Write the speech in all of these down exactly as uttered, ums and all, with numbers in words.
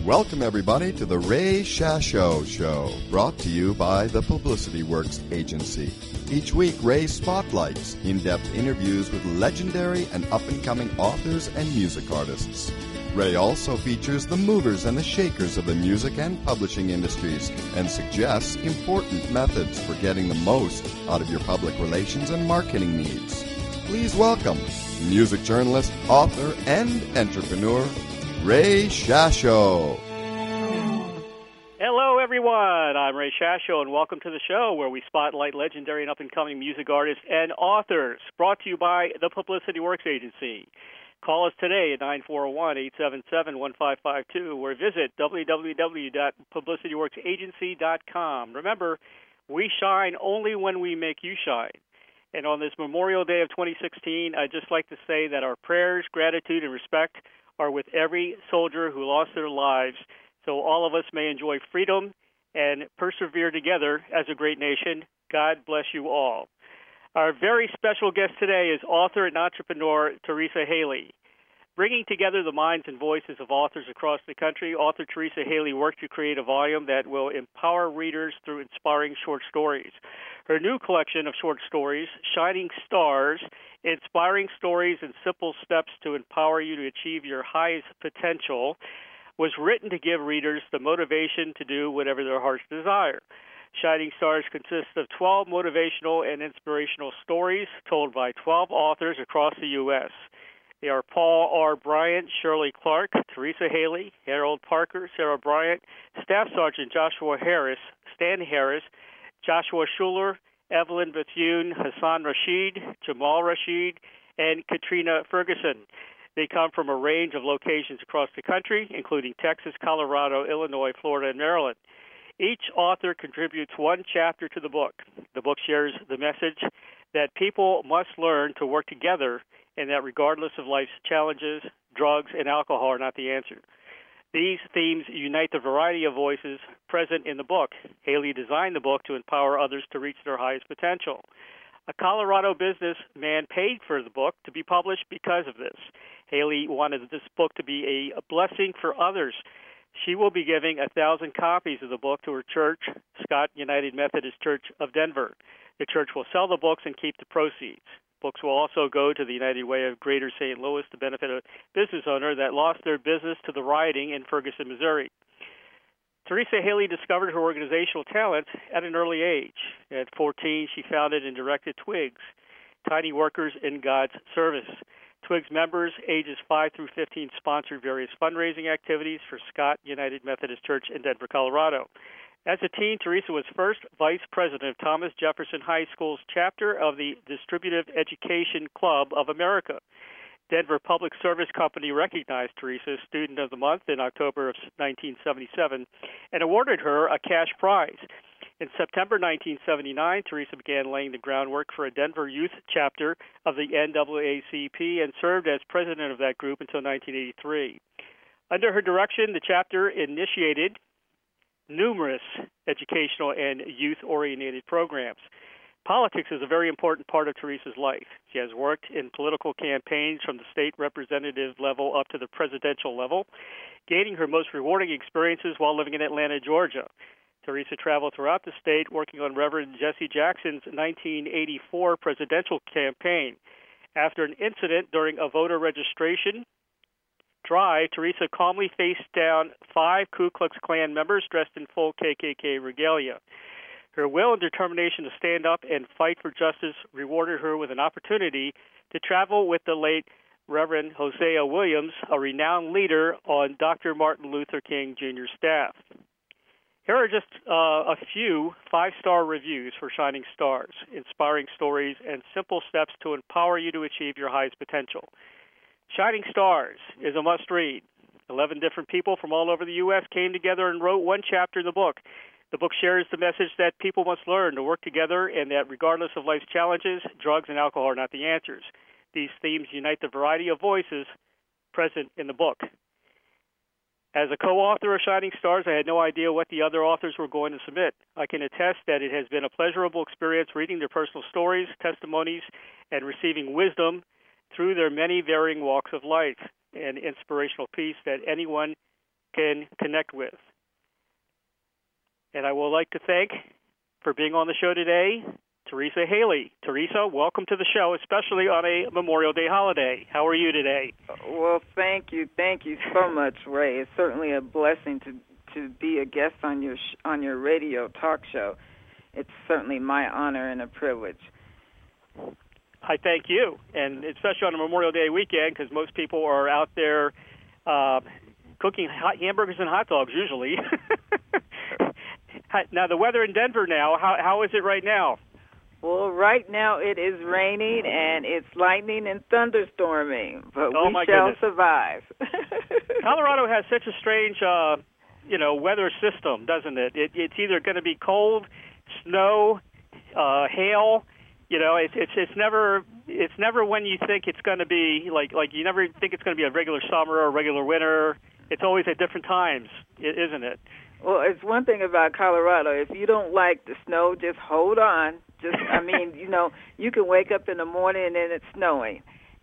Welcome, everybody, to the Ray Shasho Show, brought to you by the Publicity Works Agency. Each week, Ray spotlights in-depth interviews with legendary and up-and-coming authors and music artists. Ray also features the movers and the shakers of the music and publishing industries and suggests important methods for getting the most out of your public relations and marketing needs. Please welcome music journalist, author, and entrepreneur, Ray Shasho. Hello, everyone. I'm Ray Shasho, and welcome to the show where we spotlight legendary and up-and-coming music artists and authors, brought to you by the Publicity Works Agency. Call us today at nine four one, eight seven seven, one five five two or visit w w w dot publicity works agency dot com. Remember, we shine only when we make you shine. And on this Memorial Day of twenty sixteen, I'd just like to say that our prayers, gratitude, and respect are with every soldier who lost their lives, so all of us may enjoy freedom and persevere together as a great nation. God bless you all. Our very special guest today is author and entrepreneur Teresa Haley. Bringing together the minds and voices of authors across the country, author Teresa Haley worked to create a volume that will empower readers through inspiring short stories. Her new collection of short stories, Shining Stars, Inspiring Stories and Simple Steps to Empower You to Achieve Your Highest Potential, was written to give readers the motivation to do whatever their hearts desire. Shining Stars consists of twelve motivational and inspirational stories told by twelve authors across the U S They are Paul R. Bryant, Shirley Clark, Teresa Haley, Harold Parker, Sarah Bryant, Staff Sergeant Joshua Harris, Stan Harris, Joshua Schuler, Evelyn Bethune, Hassan Rashid, Jamal Rashid, and Katrina Ferguson. They come from a range of locations across the country, including Texas, Colorado, Illinois, Florida, and Maryland. Each author contributes one chapter to the book. The book shares the message that people must learn to work together and that regardless of life's challenges, drugs and alcohol are not the answer. These themes unite the variety of voices present in the book. Haley designed the book to empower others to reach their highest potential. A Colorado businessman paid for the book to be published because of this. Haley wanted this book to be a blessing for others. She will be giving a thousand copies of the book to her church, Scott United Methodist Church of Denver. The church will sell the books and keep the proceeds. Books will also go to the United Way of Greater Saint Louis to benefit a business owner that lost their business to the rioting in Ferguson, Missouri. Teresa Haley discovered her organizational talents at an early age. At fourteen, she founded and directed Twigs, Tiny Workers in God's Service. Twigs members, ages five through fifteen, sponsored various fundraising activities for Scott United Methodist Church in Denver, Colorado. As a teen, Teresa was first vice president of Thomas Jefferson High School's chapter of the Distributive Education Club of America. Denver Public Service Company recognized Teresa as Student of the Month in October of nineteen seventy-seven and awarded her a cash prize. In September nineteen seventy-nine, Teresa began laying the groundwork for a Denver youth chapter of the N double A C P and served as president of that group until nineteen eighty-three. Under her direction, the chapter initiated numerous educational and youth-oriented programs. Politics is a very important part of Teresa's life. She has worked in political campaigns from the state representative level up to the presidential level, gaining her most rewarding experiences while living in Atlanta, Georgia. Teresa traveled throughout the state working on Reverend Jesse Jackson's nineteen eighty-four presidential campaign. After an incident during a voter registration drive, Teresa calmly faced down five Ku Klux Klan members dressed in full K K K regalia. Her will and determination to stand up and fight for justice rewarded her with an opportunity to travel with the late Reverend Hosea Williams, a renowned leader on Doctor Martin Luther King Junior's staff. Here are just uh, a few five-star reviews for Shining Stars, Inspiring Stories, and Simple Steps to Empower You to Achieve Your Highest Potential. Shining Stars is a must-read. Eleven different people from all over the U S came together and wrote one chapter in the book. The book shares the message that people must learn to work together and that regardless of life's challenges, drugs and alcohol are not the answers. These themes unite the variety of voices present in the book. As a co-author of Shining Stars, I had no idea what the other authors were going to submit. I can attest that it has been a pleasurable experience reading their personal stories, testimonies, and receiving wisdom through their many varying walks of life, an inspirational piece that anyone can connect with. And I would like to thank, for being on the show today, Teresa Haley. Teresa, welcome to the show, especially on a Memorial Day holiday. How are you today? Well, thank you. Thank you so much, Ray. It's certainly a blessing to, to be a guest on your sh- on your radio talk show. It's certainly my honor and a privilege. I thank you, and especially on a Memorial Day weekend, because most people are out there uh, cooking hot hamburgers and hot dogs usually. Now, the weather in Denver now, how how is it right now? Well, right now it is raining and it's lightning and thunderstorming, but oh, we my shall goodness. survive. Colorado has such a strange, uh, you know, weather system, doesn't it? it it's either going to be cold, snow, uh, hail. You know, it's it's it's never it's never when you think it's going to be like like you never think it's going to be a regular summer or a regular winter. It's always at different times, isn't it? Well, it's one thing about Colorado. If you don't like the snow, just hold on. Just, I mean, you know, you can wake up in the morning and then it's snowing,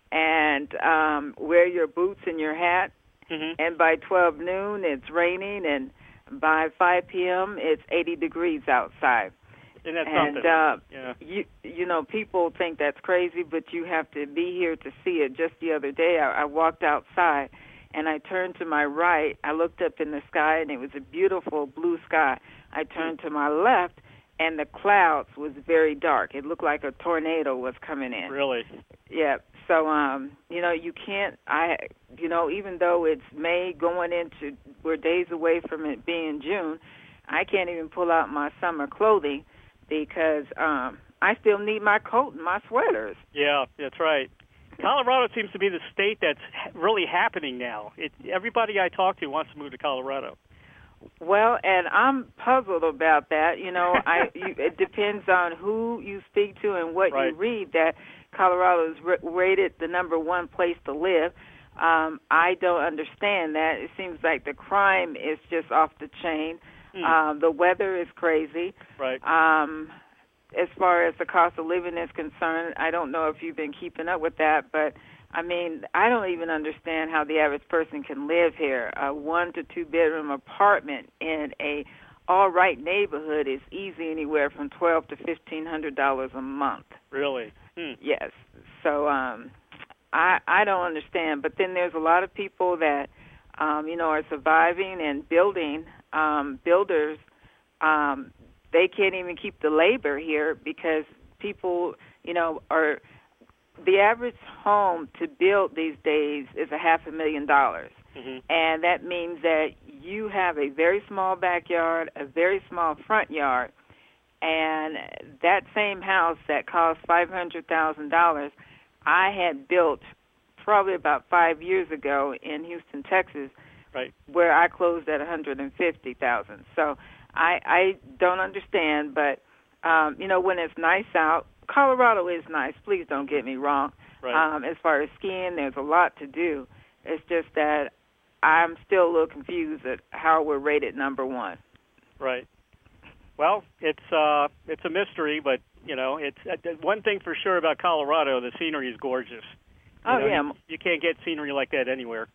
and um, wear your boots and your hat, mm-hmm. and by twelve noon it's raining, and by five p.m. it's eighty degrees outside. And that's and something. Uh, yeah. you you know, people think that's crazy, but you have to be here to see it. Just the other day, I, I walked outside, and I turned to my right. I looked up in the sky, and it was a beautiful blue sky. I turned to my left, and the clouds was very dark. It looked like a tornado was coming in. Really? Yeah. So, um, you know, you can't, I, you know, even though it's May going into, we're days away from it being June, I can't even pull out my summer clothing because um, I still need my coat and my sweaters. Yeah, that's right. Colorado seems to be the state that's really happening now. It, everybody I talk to wants to move to Colorado. Well, and I'm puzzled about that. You know, I you, it depends on who you speak to and what right. you read, that Colorado is r- rated the number one place to live. Um, I don't understand that. It seems like the crime is just off the chain. Mm. Um, the weather is crazy. Right. Um, as far as the cost of living is concerned, I don't know if you've been keeping up with that, but I mean, I don't even understand how the average person can live here. A one to two bedroom apartment in a all right neighborhood is easy anywhere from twelve to fifteen hundred dollars a month. Really? Hmm. Yes. So um, I I don't understand. But then there's a lot of people that um, you know are surviving and building. Um, builders, um, they can't even keep the labor here because people, you know, are. The average home to build these days is a half a million dollars. Mm-hmm. And that means that you have a very small backyard, a very small front yard, and that same house that cost five hundred thousand dollars, I had built probably about five years ago in Houston, Texas, right. where I closed at one hundred fifty thousand dollars. So I, I don't understand, but, um, you know, when it's nice out, Colorado is nice. Please don't get me wrong. Right. Um, as far as skiing, there's a lot to do. It's just that I'm still a little confused at how we're rated number one. Right. Well, it's uh, it's a mystery, but you know, it's uh, one thing for sure about Colorado: the scenery is gorgeous. You oh know, yeah, you, you can't get scenery like that anywhere.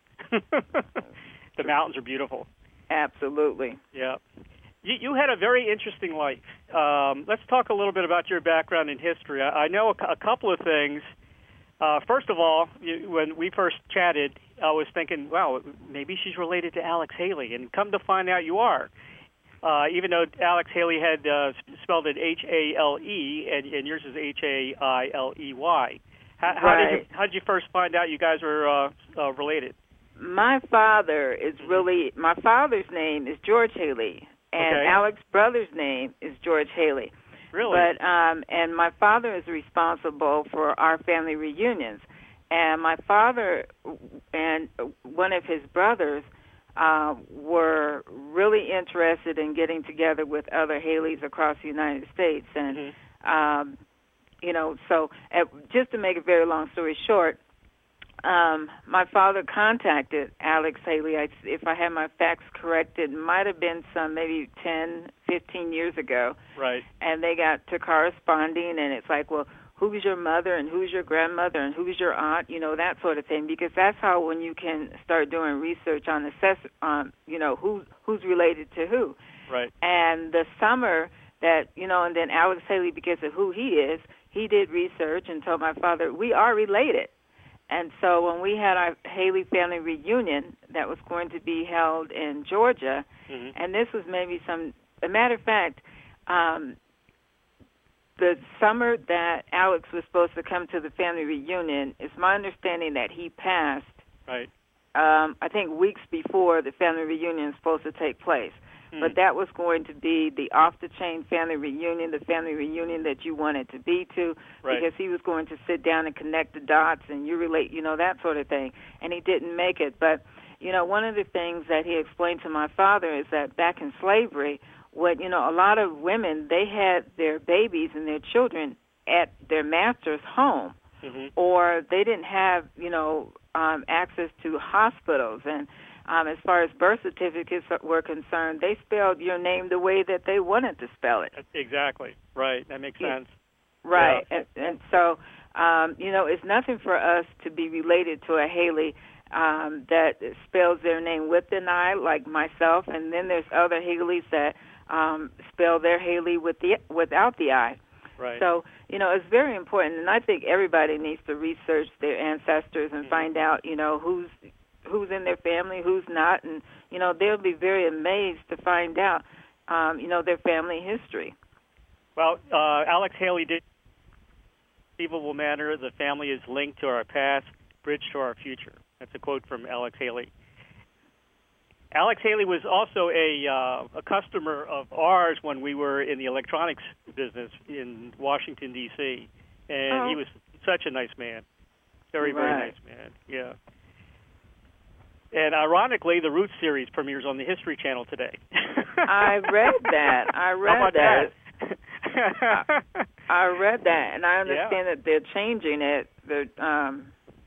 The mountains are beautiful. Absolutely. Yeah. You, you had a very interesting life. Um, let's talk a little bit about your background in history. I, I know a, a couple of things. Uh, first of all, you, when we first chatted, I was thinking, wow, maybe she's related to Alex Haley, and come to find out you are. Uh, even though Alex Haley had uh, spelled it H A L E, and, and yours is H A I L E Y. How, how, right. did you, how did you first find out you guys were uh, uh, related? My father is really, my father's name is George Haley. And okay. Alex's brother's name is George Haley. Really? But um, and my father is responsible for our family reunions. And my father and one of his brothers uh, were really interested in getting together with other Haleys across the United States. And, mm-hmm. um, you know, so uh, just to make a very long story short, Um, my father contacted Alex Haley. I, if I have my facts correct, it might have been some maybe ten, fifteen years ago. Right. And they got to corresponding, and it's like, well, who's your mother and who's your grandmother and who's your aunt, you know, that sort of thing, because that's how when you can start doing research on assess, um, you know, who who's related to who. Right. And the summer that, you know, and then Alex Haley, because of who he is, he did research and told my father, we are related. And so when we had our Haley family reunion that was going to be held in Georgia, mm-hmm. and this was maybe some, a matter of fact, um, the summer that Alex was supposed to come to the family reunion, it's my understanding that he passed, right. um, I think weeks before the family reunion is supposed to take place. Mm. But that was going to be the off-the-chain family reunion, the family reunion that you wanted to be to, right. because he was going to sit down and connect the dots and you relate, you know, that sort of thing. And he didn't make it. But, you know, one of the things that he explained to my father is that back in slavery, what, you know, a lot of women, they had their babies and their children at their master's home, mm-hmm. or they didn't have, you know, um, access to hospitals. And um, as far as birth certificates were concerned, they spelled your name the way that they wanted to spell it. Exactly. Right. That makes sense. Right. Yeah. And, and so, um, you know, it's nothing for us to be related to a Haley um, that spells their name with an I, like myself, and then there's other Haleys that Um, spell their Haley with the without the I. Right. So, you know, it's very important, and I think everybody needs to research their ancestors and mm-hmm. find out, you know, who's who's in their family, who's not, and, you know, they'll be very amazed to find out, um, you know, their family history. Well, uh, Alex Haley did conceivable manner, the family is linked to our past, bridge to our future. That's a quote from Alex Haley. Alex Haley was also a uh, a customer of ours when we were in the electronics business in Washington, D C, and oh. he was such a nice man. Very, very right. nice man, yeah. And ironically, the Roots series premieres on the History Channel today. I read that. I read How about that. that? I, I read that, and I understand yeah. that they're changing it. They're um,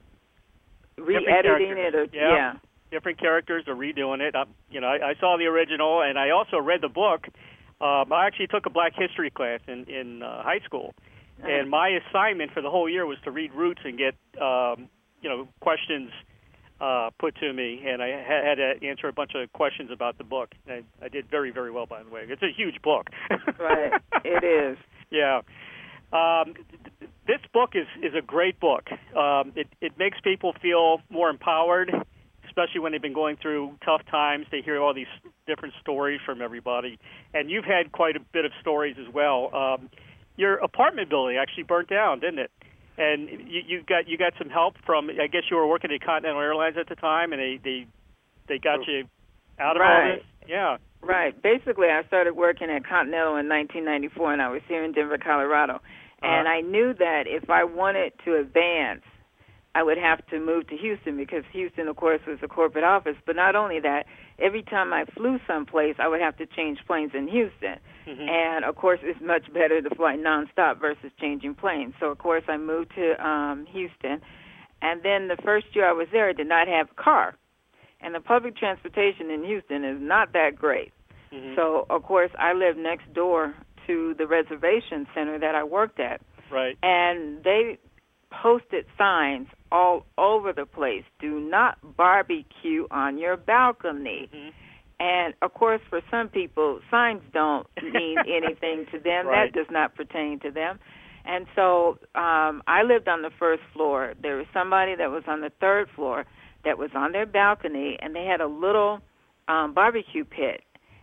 re-editing it. Or, yeah. yeah. Different characters are redoing it. I, you know, I, I saw the original, and I also read the book. Um, I actually took a Black History class in in uh, high school, uh-huh. and my assignment for the whole year was to read Roots and get, um, you know, questions uh, put to me, and I ha- had to answer a bunch of questions about the book. I, I did very, very well, by the way. It's a huge book. Right, it is. Yeah. Um, this book is, is a great book. Um, it, it makes people feel more empowered, especially when they've been going through tough times. They hear all these different stories from everybody. And you've had quite a bit of stories as well. Um, your apartment building actually burnt down, didn't it? And you, you got you got some help from, I guess you were working at Continental Airlines at the time, and they, they, they got you out of right. all this? Yeah. Right. Basically, I started working at Continental in nineteen ninety-four, and I was here in Denver, Colorado. And uh-huh. I knew that if I wanted to advance, I would have to move to Houston, because Houston, of course, was a corporate office. But not only that, every time I flew someplace, I would have to change planes in Houston. Mm-hmm. And, of course, it's much better to fly nonstop versus changing planes. So, of course, I moved to um, Houston. And then the first year I was there, I did not have a car. And the public transportation in Houston is not that great. Mm-hmm. So, of course, I lived next door to the reservation center that I worked at. Right. And they posted signs all over the place. Do not barbecue on your balcony. Mm-hmm. And, of course, for some people, signs don't mean anything to them. Right. That does not pertain to them. And so um, I lived on the first floor. There was somebody that was on the third floor that was on their balcony, and they had a little um, barbecue pit,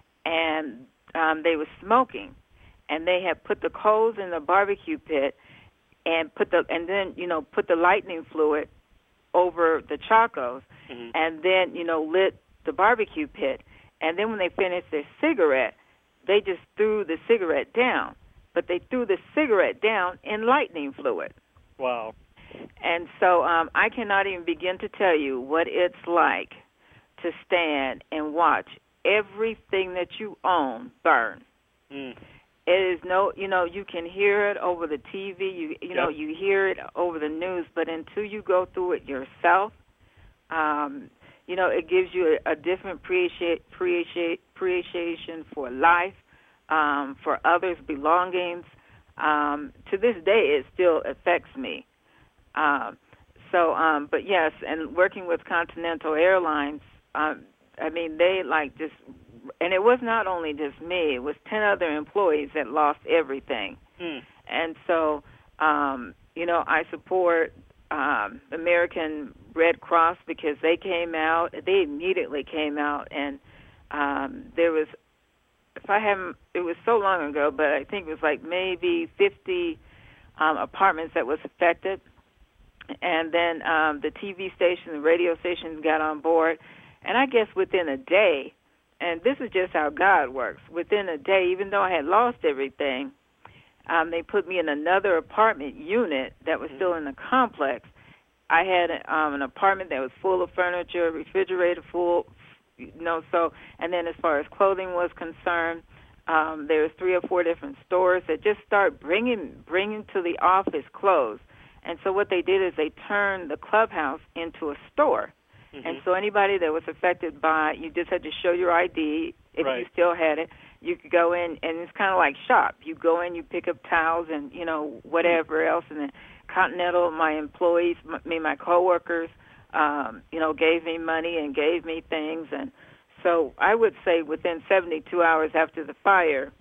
and um, they were smoking. And they had put the coals in the barbecue pit, and put the and then you know put the lightning fluid over the charcoals, mm-hmm. and then you know lit the barbecue pit. And then when they finished their cigarette, they just threw the cigarette down. But they threw the cigarette down in lightning fluid. Wow. And so um, I cannot even begin to tell you what it's like to stand and watch everything that you own burn. Mm. It is no, you know, you can hear it over the T V, you you yep. know, you hear it over the news, but until you go through it yourself, um, you know, it gives you a, a different appreciate, appreciate, appreciation for life, um, for others' belongings. um, to this day, it still affects me. Um, so, um, but yes, and working with Continental Airlines, um, I mean, they like just, and it was not only just me, it was ten other employees that lost everything. Hmm. And so, um, you know, I support um, American Red Cross because they came out, they immediately came out, and um, there was, if I haven't, it was so long ago, but I think it was like maybe fifty um, apartments that was affected. And then um, the T V station, the radio stations got on board. And I guess within a day, and this is just how God works, within a day, even though I had lost everything, um, they put me in another apartment unit that was still in the complex. I had um, an apartment that was full of furniture, refrigerator full, you know, so, and then as far as clothing was concerned, um, there was three or four different stores that just start bringing bringing to the office clothes. And so what they did is they turned the clubhouse into a store. Mm-hmm. And so anybody that was affected by, you just had to show your I D. If right. you still had it, you could go in, and it's kind of like shop. You go in, you pick up towels and, you know, whatever else. And then Continental, my employees, my, me, my coworkers, um, you know, gave me money and gave me things. And so I would say within seventy-two hours after the fire,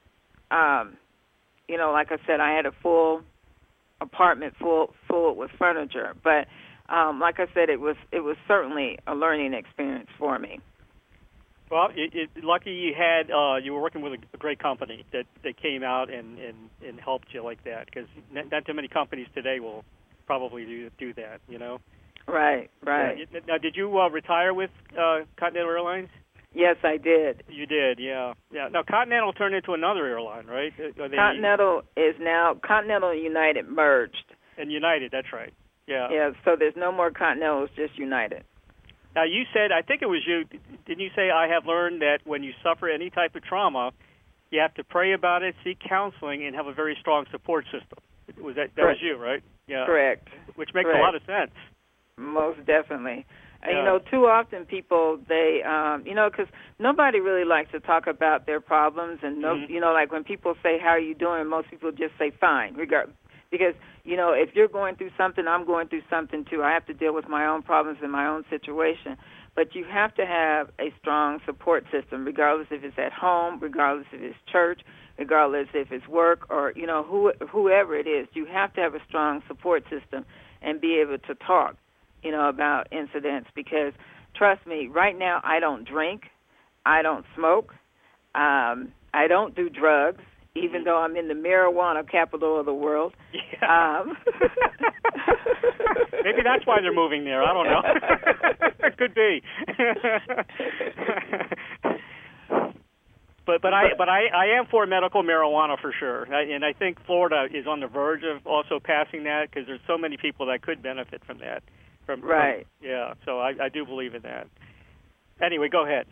um, you know, like I said, I had a full apartment full full with furniture. But um, like I said, it was it was certainly a learning experience for me. Well, it, it, lucky you had uh, you were working with a, a great company that, that came out and, and, and helped you like that, because not, not too many companies today will probably do do that. You know. Right. Right. Yeah. Now, did you uh, retire with uh, Continental Airlines? Yes, I did. You did, yeah, yeah. Now Continental turned into another airline, right? Are they... Continental is now Continental and United merged. And United, that's right. Yeah. Yeah. So there's no more Continental; it's just United. Now you said, I think it was you. Didn't you say I have learned that when you suffer any type of trauma, you have to pray about it, seek counseling, and have a very strong support system? Was that that Correct. was you, right? Yeah. Correct. Which makes Correct. a lot of sense. Most definitely. Yeah. And, you know, too often people, they, um, you know, because nobody really likes to talk about their problems. And, no, Mm-hmm. you know, like when people say, how are you doing, most people just say, fine, regard. Because, you know, if you're going through something, I'm going through something, too. I have to deal with my own problems in my own situation. But you have to have a strong support system, regardless if it's at home, regardless if it's church, regardless if it's work, or, you know, who, whoever it is. You have to have a strong support system and be able to talk, you know, about incidents, because trust me, right now I don't drink, I don't smoke, um, I don't do drugs, even though I'm in the marijuana capital of the world. Yeah. Um, Maybe that's why they're moving there. I don't know. It could be. But but I but I, I am for medical marijuana for sure, I, and I think Florida is on the verge of also passing that, because there's so many people that could benefit from that. From, right. From, yeah. So I, I do believe in that. Anyway, go ahead.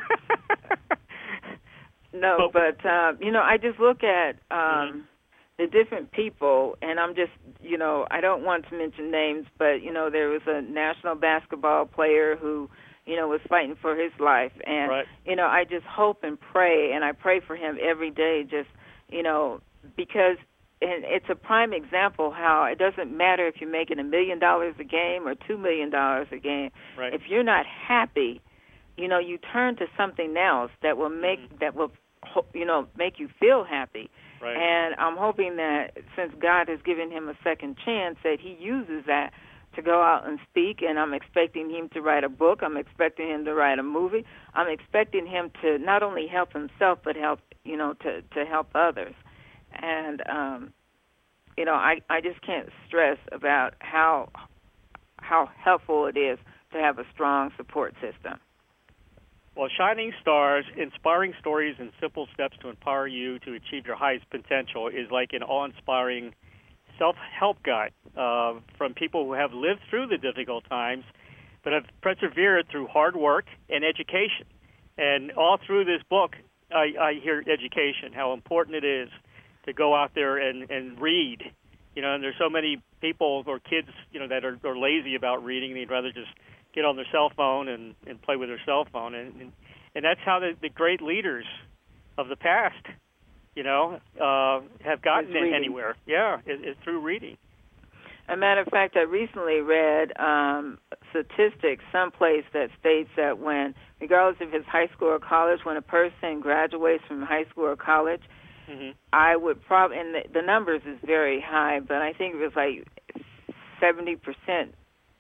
No, but, but uh, you know, I just look at um, mm-hmm. the different people, and I'm just, you know, I don't want to mention names, but you know, there was a national basketball player who, you know, was fighting for his life. And, right. you know, I just hope and pray, and I pray for him every day, just, you know, because and it's a prime example how it doesn't matter if you're making a million dollars a game or two million dollars a game. Right. If you're not happy, you know, you turn to something else that will make, mm-hmm. that will, you know, make you feel happy. Right. And I'm hoping that since God has given him a second chance, that he uses that to go out and speak, and I'm expecting him to write a book. I'm expecting him to write a movie. I'm expecting him to not only help himself, but help, you know, to, to help others. And, um, you know, I, I just can't stress about how how helpful it is to have a strong support system. Well, Shining Stars, Inspiring Stories and Simple Steps to Empower You to Achieve Your Highest Potential is like an awe-inspiring self-help guide uh, from people who have lived through the difficult times but have persevered through hard work and education. And all through this book, I, I hear education, how important it is to go out there and, and read. You know, and there's so many people or kids, you know, that are, are lazy about reading. They'd rather just get on their cell phone and, and play with their cell phone. And, and, and that's how the, the great leaders of the past you know, uh, have gotten It's anywhere. Yeah, it, it's through reading. As a matter of fact, I recently read um, statistics someplace that states that when, regardless if it's high school or college, when a person graduates from high school or college, mm-hmm. I would probably, and the, the numbers is very high, but I think it was like seventy percent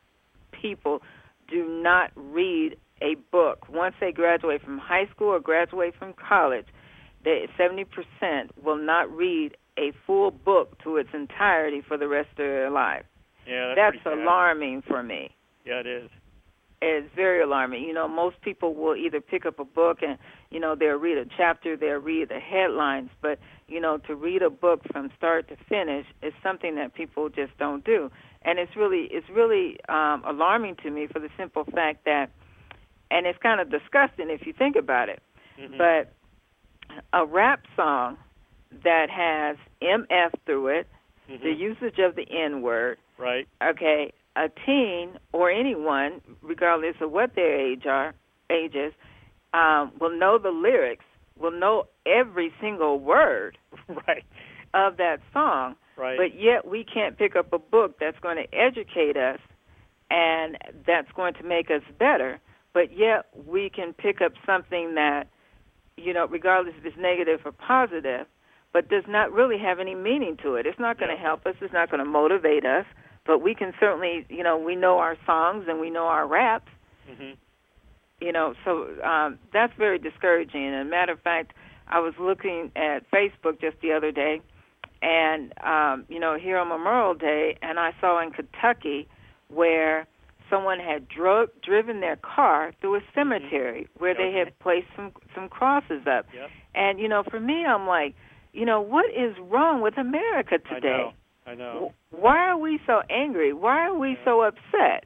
people do not read a book. Once they graduate from high school or graduate from college, they, seventy percent will not read a full book to its entirety for the rest of their life. Yeah, that's, that's alarming for me. Yeah, it is. It's very alarming. You know, most people will either pick up a book and, you know, they'll read a chapter, they'll read the headlines, but, you know, to read a book from start to finish is something that people just don't do. And it's really, it's really um, alarming to me for the simple fact that, and it's kind of disgusting if you think about it, mm-hmm. but a rap song that has M F through it, mm-hmm. the usage of the N-word, right? Okay, a teen or anyone, regardless of what their age are, ages, um, will know the lyrics, will know every single word right. of that song, right. but yet we can't pick up a book that's going to educate us and that's going to make us better, but yet we can pick up something that, you know, regardless if it's negative or positive, but does not really have any meaning to it. It's not going to yeah. help us. It's not going to motivate us. But we can certainly, you know, we know our songs and we know our raps. Mm-hmm. You know, so um, that's very discouraging. And as a matter of fact, I was looking at Facebook just the other day, and, um, you know, here on Memorial Day, and I saw in Kentucky where someone had dro- driven their car through a cemetery mm-hmm. where okay. they had placed some, some crosses up. Yep. And, you know, for me, I'm like, you know, what is wrong with America today? I know. I know. Why are we so angry? Why are we yeah. so upset?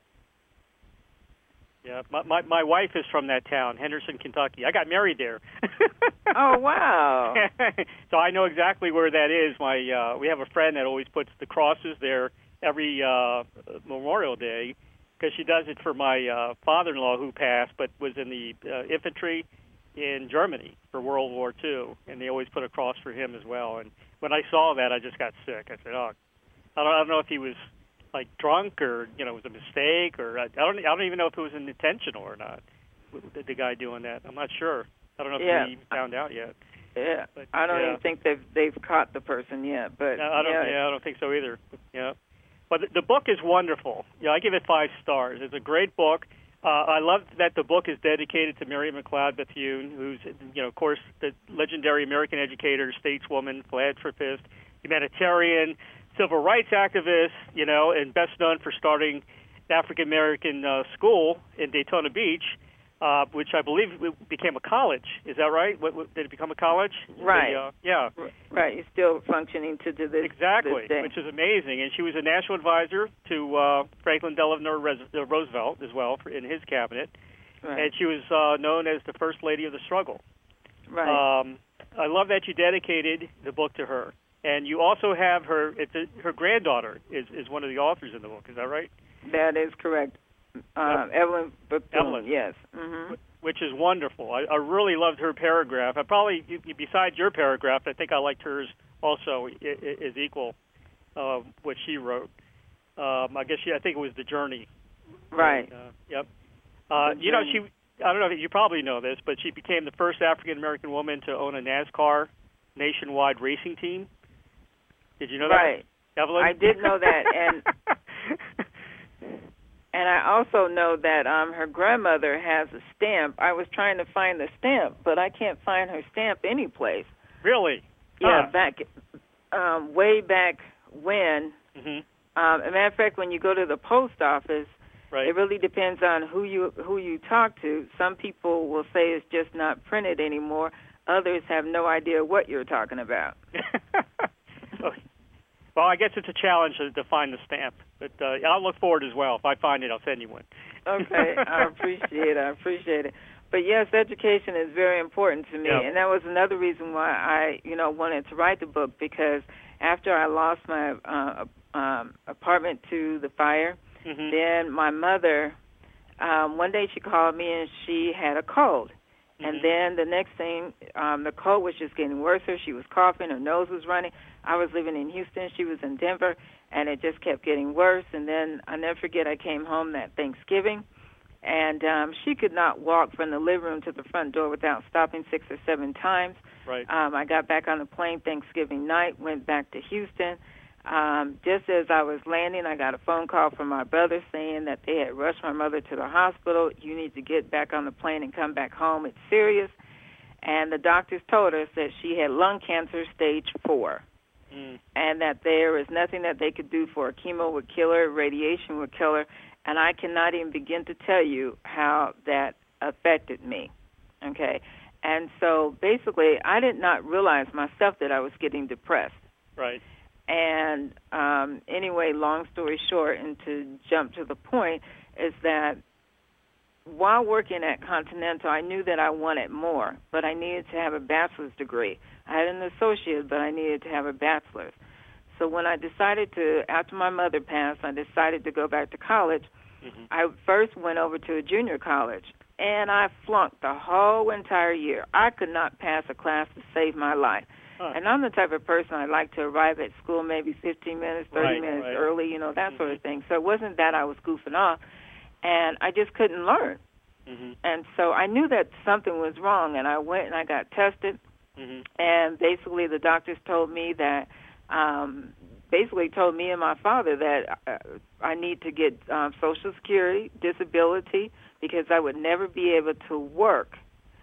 Yeah, my, my my wife is from that town, Henderson, Kentucky. I got married there. Oh, wow. So I know exactly where that is. My uh, we have a friend that always puts the crosses there every uh, Memorial Day because she does it for my uh, father-in-law who passed but was in the uh, infantry in Germany for World War Two, and they always put a cross for him as well. And when I saw that, I just got sick. I said, "Oh, I don't, I don't know if he was like drunk or you know it was a mistake, or I don't, I don't even know if it was intentional or not." The, the guy doing that, I'm not sure. I don't know if yeah. we found out yet. Yeah, but, I don't yeah. even think they've they've caught the person yet. But no, I don't. yeah. yeah, I don't think so either. Yeah, but the, the book is wonderful. Yeah, I give it five stars. It's a great book. Uh, I love that the book is dedicated to Mary McLeod Bethune, who's, you know, of course, the legendary American educator, stateswoman, philanthropist, humanitarian, civil rights activist, you know, and best known for starting the African American uh, school in Daytona Beach, uh, which I believe became a college. Is that right? What, what, did it become a college? Right. The, uh, yeah. Right. It's still functioning to, to this, exactly, this day. Which is amazing. And she was a national advisor to uh, Franklin Delano Roosevelt as well for, in his cabinet. Right. And she was uh, known as the First Lady of the Struggle. Right. Um, I love that you dedicated the book to her. And you also have her, it's a, her granddaughter is, is one of the authors in the book. Is that right? That is correct. Um, yep. Evelyn Bethune, Evelyn. yes. Mm-hmm. Which is wonderful. I, I really loved her paragraph. I probably, besides your paragraph, I think I liked hers also is equal, uh, what she wrote. Um, I guess she, I think it was The Journey. Right. And, uh, yep. Uh, you know, she, I don't know if you probably know this, but she became the first African-American woman to own a NASCAR nationwide racing team. Did you know that? Right. Evelyn? I did know that, and and I also know that um, her grandmother has a stamp. I was trying to find the stamp, but I can't find her stamp anyplace. Really? Yeah, huh. back um, way back when. Mm-hmm. Um, as a matter of fact, when you go to the post office, right. it really depends on who you who you talk to. Some people will say it's just not printed anymore. Others have no idea what you're talking about. Well, I guess it's a challenge to, to find the stamp, but uh, I'll look forward as well. If I find it, I'll send you one. Okay, I appreciate it. I appreciate it. But yes, education is very important to me, yep. and that was another reason why I, you know, wanted to write the book, because after I lost my uh, um, apartment to the fire, mm-hmm. then my mother, um, one day she called me and she had a cold, Mm-hmm. And then the next thing, um, the cold was just getting worse. She was coughing. Her nose was running. I was living in Houston. She was in Denver. And it just kept getting worse. And then I'll never forget, I came home that Thanksgiving, and um, she could not walk from the living room to the front door without stopping six or seven times. Right. Um, I got back on the plane Thanksgiving night, went back to Houston. Um, just as I was landing, I got a phone call from my brother saying that they had rushed my mother to the hospital. You need to get back on the plane and come back home. It's serious. And the doctors told us that she had lung cancer stage four. Mm. And that there is nothing that they could do for her. Chemo would kill her, radiation would kill her, and I cannot even begin to tell you how that affected me, okay? And so basically I did not realize myself that I was getting depressed. Right. And um, anyway, long story short, and to jump to the point, is that while working at Continental, I knew that I wanted more, but I needed to have a bachelor's degree. I had an associate, but I needed to have a bachelor's. So when I decided to, after my mother passed, I decided to go back to college. Mm-hmm. I first went over to a junior college, and I flunked the whole entire year. I could not pass a class to save my life. Huh. And I'm the type of person I like to arrive at school maybe fifteen minutes, thirty right, minutes right. early, you know, that mm-hmm. sort of thing. So it wasn't that I was goofing off. And I just couldn't learn. Mm-hmm. And so I knew that something was wrong, and I went and I got tested. Mm-hmm. And basically the doctors told me that, um, basically told me and my father that uh, I need to get um, Social Security, disability, because I would never be able to work,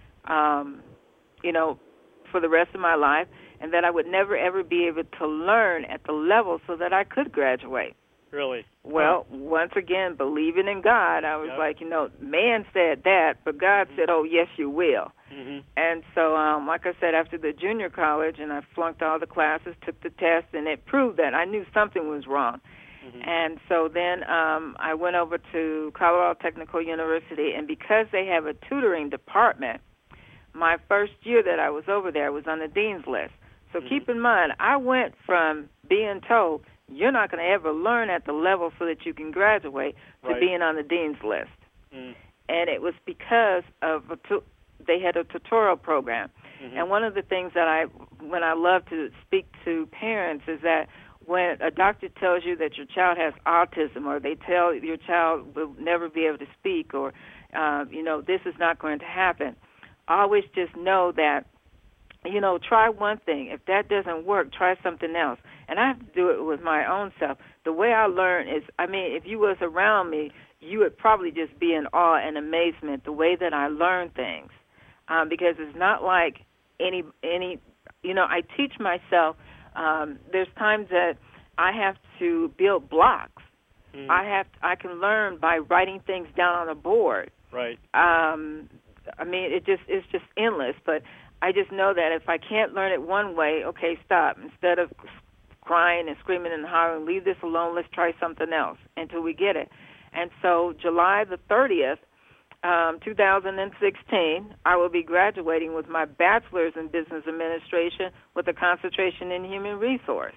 um, you know, for the rest of my life, and that I would never, ever be able to learn at the level so that I could graduate. Really? Well, huh. once again, believing in God, I was yep. like, you know, man said that, but God mm-hmm. said, oh, yes, you will. Mm-hmm. And so, um, like I said, after the junior college, and I flunked all the classes, took the test, and it proved that I knew something was wrong. Mm-hmm. And so then um, I went over to Colorado Technical University, and because they have a tutoring department, my first year that I was over there, I was on the dean's list. So mm-hmm. keep in mind, I went from being told, you're not going to ever learn at the level so that you can graduate, to right. being on the dean's list. Mm. And it was because of a tu- they had a tutorial program. Mm-hmm. And one of the things that I, when I love to speak to parents, is that when a doctor tells you that your child has autism, or they tell your child will never be able to speak, or, uh, you know, this is not going to happen, always just know that, you know, try one thing. If that doesn't work, try something else. And I have to do it with my own self. The way I learn is, I mean, if you was around me, you would probably just be in awe and amazement the way that I learn things. Um, because it's not like any, any, you know, I teach myself. Um, there's times that I have to build blocks. Mm. I have, to, I can learn by writing things down on a board. Right. Um, I mean, it just, it's just endless. But I just know that if I can't learn it one way, okay, stop. Instead of crying and screaming and hollering, leave this alone, let's try something else until we get it. And so July the thirtieth, um, two thousand sixteen, I will be graduating with my bachelor's in business administration with a concentration in human resource.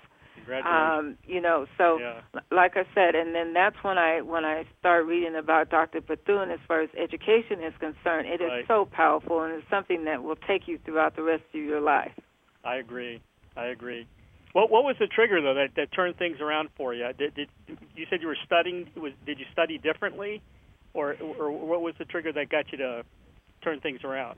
Um, you know, so yeah. like I said, and then that's when I when I start reading about Doctor Bethune as far as education is concerned. It right. is so powerful, and it's something that will take you throughout the rest of your life. I agree. I agree. What what was the trigger though that, that turned things around for you? Did, did you said you were studying? Was did you study differently, or or what was the trigger that got you to turn things around?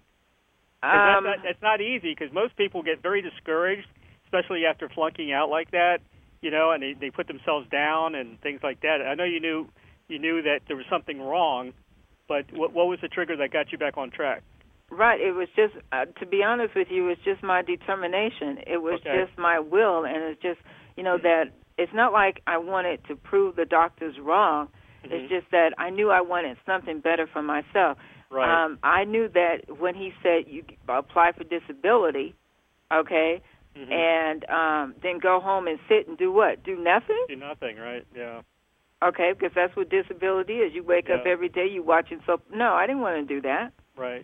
Um, that's, not, that's not easy, because most people get very discouraged, especially after flunking out like that, you know, and they, they put themselves down and things like that. I know you knew you knew that there was something wrong, but what, what was the trigger that got you back on track? Right. It was just, uh, to be honest with you, it was just my determination. It was okay. just my will, and it's just, you know, that it's not like I wanted to prove the doctors wrong. Mm-hmm. It's just that I knew I wanted something better for myself. Right. Um, I knew that when he said you apply for disability, okay, mm-hmm. and um, then go home and sit and do what? Do nothing? Do nothing, right, yeah. Okay, because that's what disability is. You wake yeah. up every day, you watching soap. No, I didn't want to do that. Right.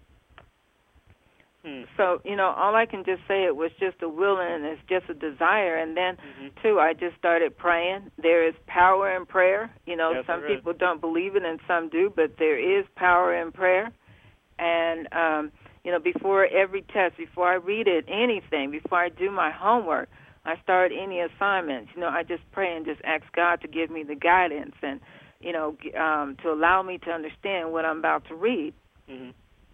Hmm. So, you know, all I can just say, it was just a will and it's just a desire. And then, mm-hmm. too, I just started praying. There is power in prayer. You know, yes, some people don't believe it and some do, but there is power in prayer. And, um, you know, before every test, before I read it, anything, before I do my homework, I start any assignments, you know, I just pray and just ask God to give me the guidance and, you know, um, to allow me to understand what I'm about to read. Mm-hmm.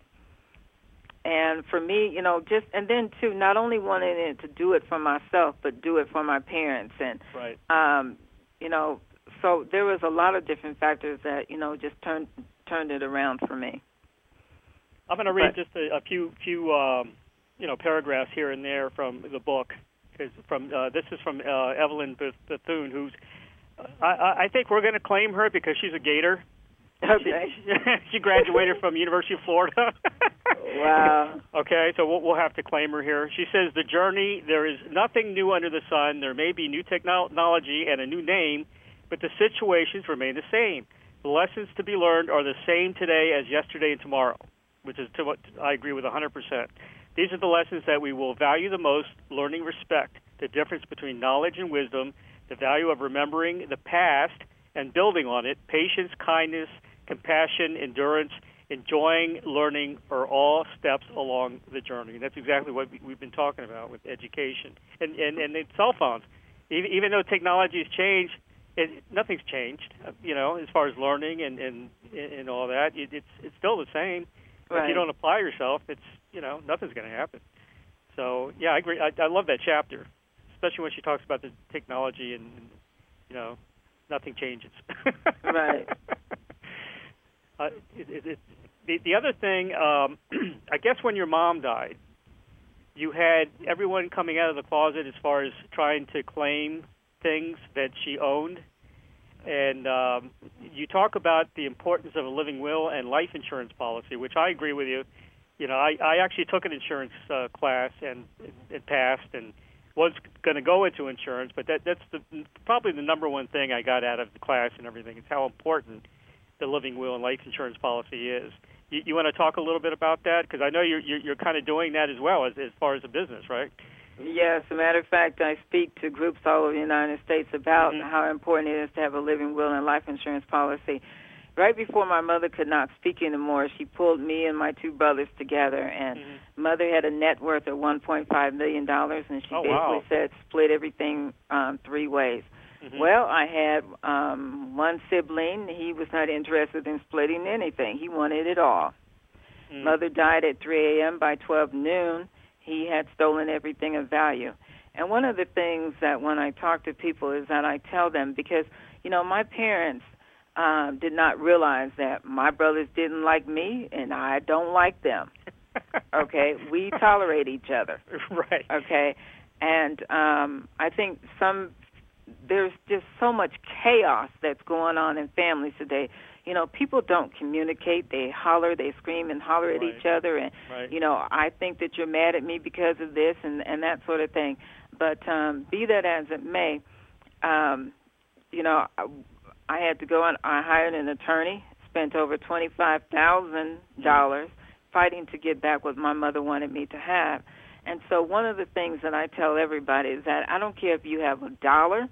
And for me, you know, just, and then, too, not only wanting it to do it for myself, but do it for my parents. And, right. um, you know, so there was a lot of different factors that, you know, just turned turned it around for me. I'm going to read but, just a, a few, few um, you know, paragraphs here and there from the book. Cause from uh, this is from uh, Evelyn Bethune, who's uh, I, I think we're going to claim her because she's a Gator. Okay. She, she graduated from University of Florida. Wow. Okay, so we'll, we'll have to claim her here. She says, the journey, there is nothing new under the sun. There may be new technology and a new name, but the situations remain the same. The lessons to be learned are the same today as yesterday and tomorrow, which is to what I agree with one hundred percent. These are the lessons that we will value the most: learning respect, the difference between knowledge and wisdom, the value of remembering the past and building on it, patience, kindness, compassion, endurance, enjoying learning are all steps along the journey. And that's exactly what we've been talking about with education. And and, and it's cell phones. Even, even though technology has changed, it, nothing's changed, you know, as far as learning and, and, and all that. It, it's, it's still the same. Right. If you don't apply yourself, it's, you know, nothing's going to happen. So, yeah, I agree. I, I love that chapter, especially when she talks about the technology and, you know, nothing changes. Right. uh, it, it, it, the, the other thing, um, I guess when your mom died, you had everyone coming out of the closet as far as trying to claim things that she owned. And um, you talk about the importance of a living will and life insurance policy, which I agree with you. You know, I, I actually took an insurance uh, class and it passed and was going to go into insurance, but that, that's the, probably the number one thing I got out of the class and everything is how important the living will and life insurance policy is. You, you want to talk a little bit about that? Because I know you're, you're, you're kind of doing that as well as, as far as a business, right? Yes, as a matter of fact, I speak to groups all over the United States about mm-hmm. how important it is to have a living will and life insurance policy. Right before my mother could not speak anymore, she pulled me and my two brothers together, and mm-hmm. Mother had a net worth of one point five million dollars, and she oh, basically wow. said split everything um, three ways. Mm-hmm. Well, I had um, one sibling. He was not interested in splitting anything. He wanted it all. Mm-hmm. Mother died at three a.m. By twelve noon. He had stolen everything of value. And one of the things that when I talk to people is that I tell them, because, you know, my parents um, did not realize that my brothers didn't like me and I don't like them. Okay? We tolerate each other. Right. Okay? And um, I think some there's just so much chaos that's going on in families today. You know, people don't communicate. They holler, they scream and holler at right. each other. And, right. you know, I think that you're mad at me because of this and, and that sort of thing. But um, be that as it may, um, you know, I, I had to go on. I hired an attorney, spent over twenty-five thousand dollars fighting to get back what my mother wanted me to have. And so one of the things that I tell everybody is that I don't care if you have a dollar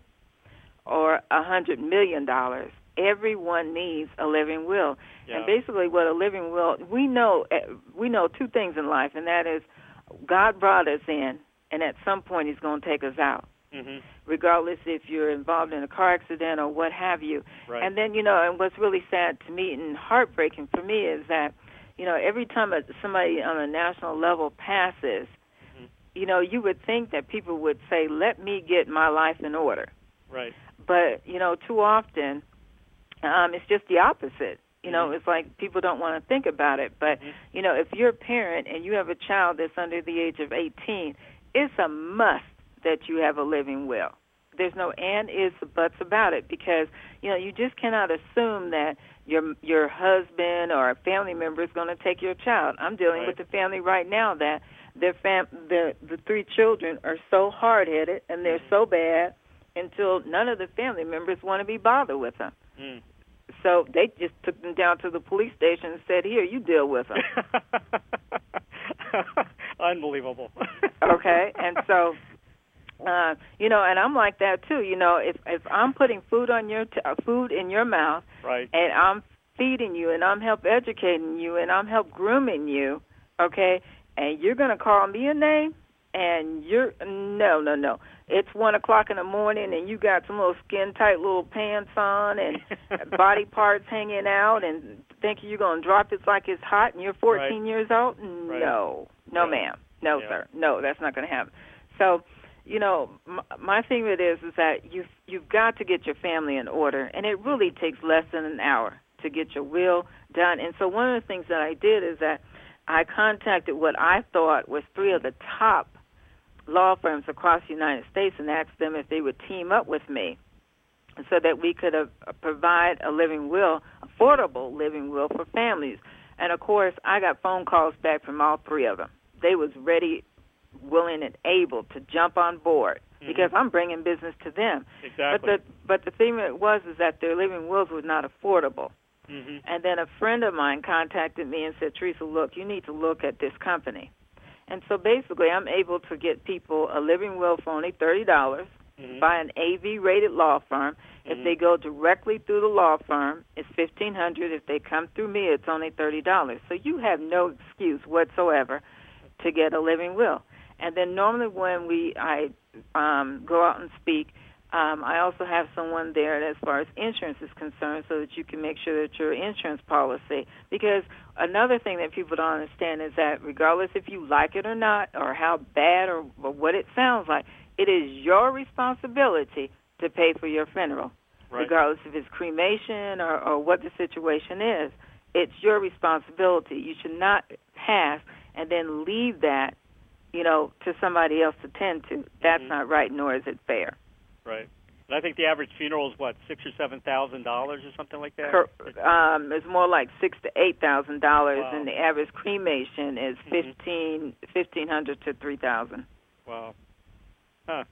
or a hundred million dollars. Everyone needs a living will. Yeah. And basically what a living will, we know we know two things in life, and that is God brought us in, and at some point he's going to take us out, mm-hmm. regardless if you're involved in a car accident or what have you. Right. And then, you know, and what's really sad to me and heartbreaking for me is that, you know, every time a, somebody on a national level passes, mm-hmm. you know, you would think that people would say, let me get my life in order. Right. But, you know, too often, Um, it's just the opposite. You know, mm-hmm. it's like people don't want to think about it. But, mm-hmm. you know, if you're a parent and you have a child that's under the age of eighteen, it's a must that you have a living will. There's no and, ifs, buts about it because, you know, you just cannot assume that your your husband or a family member is going to take your child. I'm dealing right. with a family right now that their fam- the, the three children are so hard-headed and they're mm-hmm. so bad until none of the family members want to be bothered with them. Mm. So they just took them down to the police station and said, here, you deal with them. Unbelievable. Okay, and so, uh, you know, and I'm like that too. You know, if if I'm putting food on your t- uh, food in your mouth, right. and I'm feeding you, and I'm help educating you, and I'm help grooming you, okay, and you're going to call me a name, and you're, no, no, no. It's one o'clock in the morning, and you got some little skin-tight little pants on and body parts hanging out, and thinking you're going to drop it like it's hot, and you're fourteen right. years old? Right. No. No, yeah. ma'am. No, yeah. sir. No, that's not going to happen. So, you know, my, my thing with it is, is that you've, you've got to get your family in order, and it really takes less than an hour to get your will done. And so one of the things that I did is that I contacted what I thought was three of the top law firms across the United States and asked them if they would team up with me so that we could uh, provide a living will, affordable living will for families. And, of course, I got phone calls back from all three of them. They was ready, willing, and able to jump on board mm-hmm. because I'm bringing business to them. Exactly. But the, but the thing that was is that their living wills were not affordable. Mm-hmm. And then a friend of mine contacted me and said, Teresa, look, you need to look at this company. And so basically I'm able to get people a living will for only thirty dollars mm-hmm. by an A V-rated law firm. Mm-hmm. If they go directly through the law firm, it's fifteen hundred dollars. If they come through me, it's only thirty dollars. So you have no excuse whatsoever to get a living will. And then normally when we I um, go out and speak, um, I also have someone there as far as insurance is concerned so that you can make sure that your insurance policy, because another thing that people don't understand is that regardless if you like it or not or how bad or, or what it sounds like, it is your responsibility to pay for your funeral, right. regardless if it's cremation or, or what the situation is. It's your responsibility. You should not pass and then leave that, you know, to somebody else to tend to. That's mm-hmm. not right, nor is it fair. Right. And I think the average funeral is, what, six or seven thousand dollars or something like that? Um, it's more like six to eight thousand dollars, wow. and the average cremation is fifteen, mm-hmm. fifteen hundred to three thousand. Wow. Huh.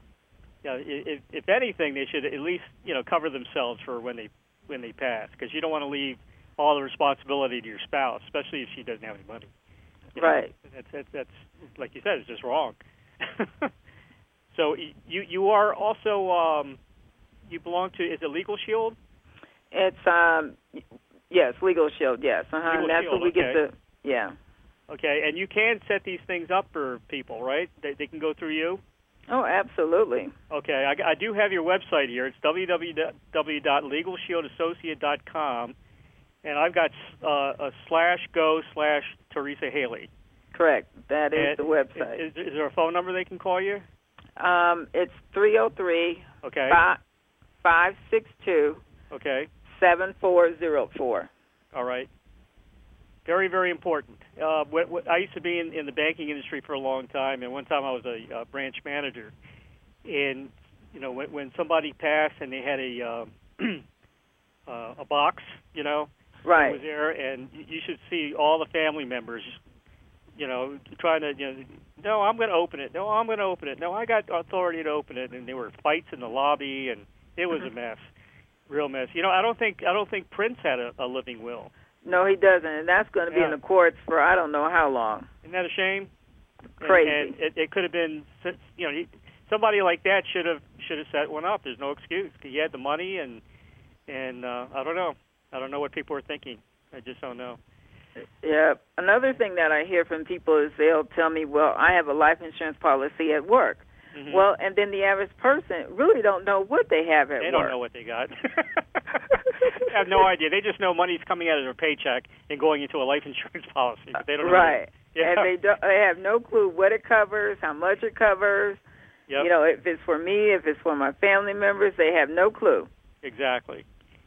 Yeah. If, if anything, they should at least, you know, cover themselves for when they when they pass, because you don't want to leave all the responsibility to your spouse, especially if she doesn't have any money. You know, right. That's, that's that's like you said, it's just wrong. So you you are also um, you belong to, is it Legal Shield? It's um yes, Legal Shield, yes. Uh-huh. Legal And that's Shield, what we okay. get the yeah. Okay, and you can set these things up for people, right? They they can go through you? Oh, absolutely. Okay, I, I do have your website here. It's w w w dot legal shield associate dot com, and I've got uh, a slash go slash Teresa Haley. Correct. That is and the website. Is, is there a phone number they can call you? Um, it's three oh three, okay. five six two, okay. seven four zero four. All right. Very, very important. Uh, what, what, I used to be in, in the banking industry for a long time, and one time I was a uh, branch manager. And, you know, when, when somebody passed and they had a uh, uh, a box, you know, right. it was there, and you should see all the family members, you know, trying to, you know, no, I'm going to open it. No, I'm going to open it. No, I got authority to open it. And there were fights in the lobby, and it was a mess, real mess. You know, I don't think I don't think Prince had a, a living will. No, he doesn't, and that's going to be yeah. in the courts for I don't know how long. Isn't that a shame? Crazy. And, and it, it could have been, you know, somebody like that should have should have set one up. There's no excuse. He had the money, and and uh, I don't know. I don't know what people are thinking. I just don't know. Yeah. Another thing that I hear from people is they'll tell me, well, I have a life insurance policy at work. Mm-hmm. Well, and then the average person really don't know what they have at they work. They don't know what they got. They have no idea. They just know money's coming out of their paycheck and going into a life insurance policy. But they don't know. Right. Yeah. And they don't, they have no clue what it covers, how much it covers. Yep. You know, if it's for me, if it's for my family members, they have no clue. Exactly.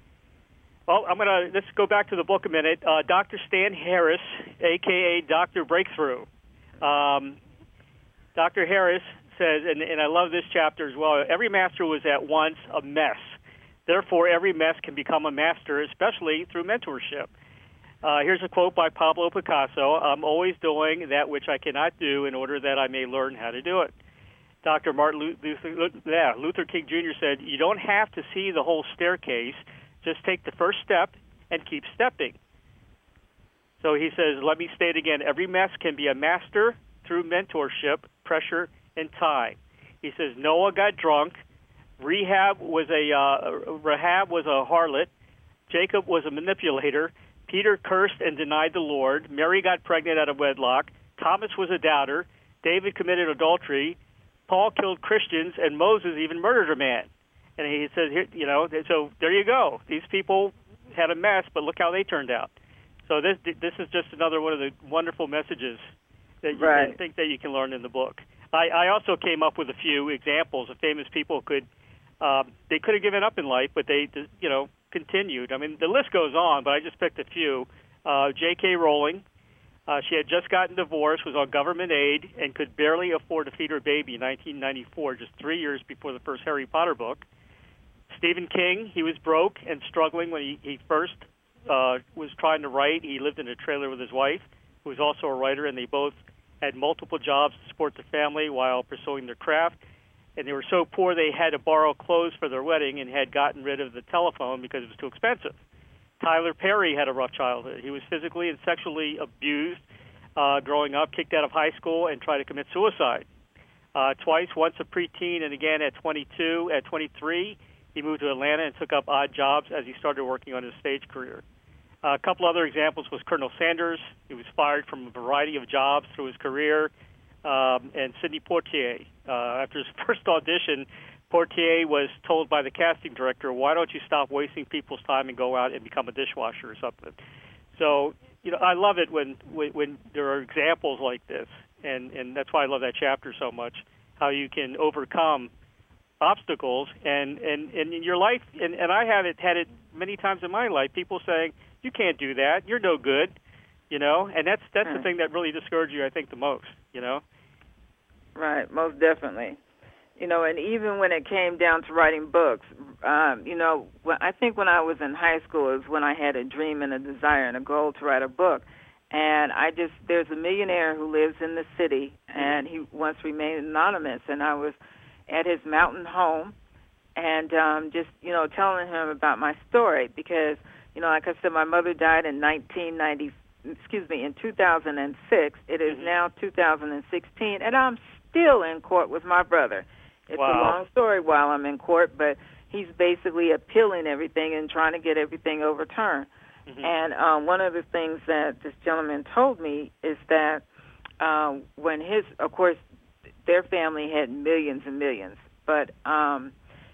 Well, I'm going to, let's go back to the book a minute. Uh, Doctor Stan Harris, a k a. Doctor Breakthrough. Um, Doctor Harris says, and, and I love this chapter as well, every master was at once a mess. Therefore, every mess can become a master, especially through mentorship. Uh, here's a quote by Pablo Picasso, I'm always doing that which I cannot do in order that I may learn how to do it. Doctor Martin Luther, yeah, Luther King Junior said, you don't have to see the whole staircase. Just take the first step and keep stepping. So he says, let me state again, every mess can be a master through mentorship, pressure, and time. He says Noah got drunk. Rahab was a uh, Rahab was a harlot. Jacob was a manipulator. Peter cursed and denied the Lord. Mary got pregnant out of wedlock. Thomas was a doubter. David committed adultery. Paul killed Christians, and Moses even murdered a man. And he said, here, you know, so there you go. These people had a mess, but look how they turned out. So this this is just another one of the wonderful messages that you right. think that you can learn in the book. I, I also came up with a few examples of famous people who could um, they could have given up in life, but they you know continued. I mean, the list goes on, but I just picked a few. Uh, J K. Rowling, uh, she had just gotten divorced, was on government aid, and could barely afford to feed her baby in nineteen ninety-four, just three years before the first Harry Potter book. Stephen King, he was broke and struggling when he, he first uh, was trying to write. He lived in a trailer with his wife, who was also a writer, and they both had multiple jobs to support the family while pursuing their craft. And they were so poor they had to borrow clothes for their wedding and had gotten rid of the telephone because it was too expensive. Tyler Perry had a rough childhood. He was physically and sexually abused uh, growing up, kicked out of high school, and tried to commit suicide. Uh, twice, once a preteen and again at twenty-two. At twenty-three, he moved to Atlanta and took up odd jobs as he started working on his stage career. Uh, a couple other examples was Colonel Sanders. He was fired from a variety of jobs through his career. Um, and Sidney Poitier. Uh, after his first audition, Poitier was told by the casting director, why don't you stop wasting people's time and go out and become a dishwasher or something? So, you know, I love it when, when, when there are examples like this, and, and that's why I love that chapter so much, how you can overcome obstacles. And, and, and in your life, and, and I have it, had it many times in my life, people saying, you can't do that, you're no good, you know, and that's that's the thing that really discouraged you, I think, the most, you know. Right, most definitely. You know, and even when it came down to writing books, um, you know, I think when I was in high school is when I had a dream and a desire and a goal to write a book. And I just, there's a millionaire who lives in the city, and he once remained anonymous, and I was at his mountain home and um, just, you know, telling him about my story because, you know, like I said, my mother died in nineteen ninety, excuse me, in two thousand six. It is mm-hmm. now two thousand sixteen, and I'm still in court with my brother. It's wow. a long story while I'm in court, but he's basically appealing everything and trying to get everything overturned. Mm-hmm. And um, one of the things that this gentleman told me is that um, when his, of course, their family had millions and millions, but um,